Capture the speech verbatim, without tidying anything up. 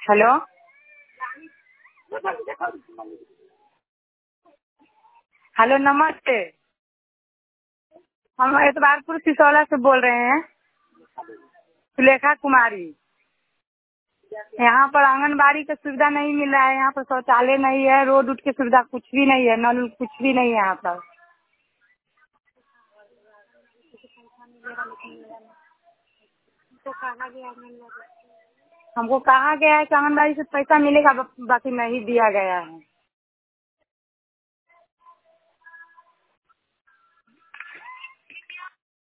Hello. Hello नमस्ते। हम एतबारपुर सिसौला से बोल रहे हैं। सुलेखा कुमारी। यहाँ पर आंगनबाड़ी का सुविधा नहीं मिल रहा है। यहाँ पर शौचालय नहीं है, रोड उड की सुविधा कुछ भी नहीं है, नल कुछ भी नहीं है यहाँ पर। हमको कहा गया है कि आंगनबाड़ी से पैसा मिलेगा, बाकी नहीं दिया गया है।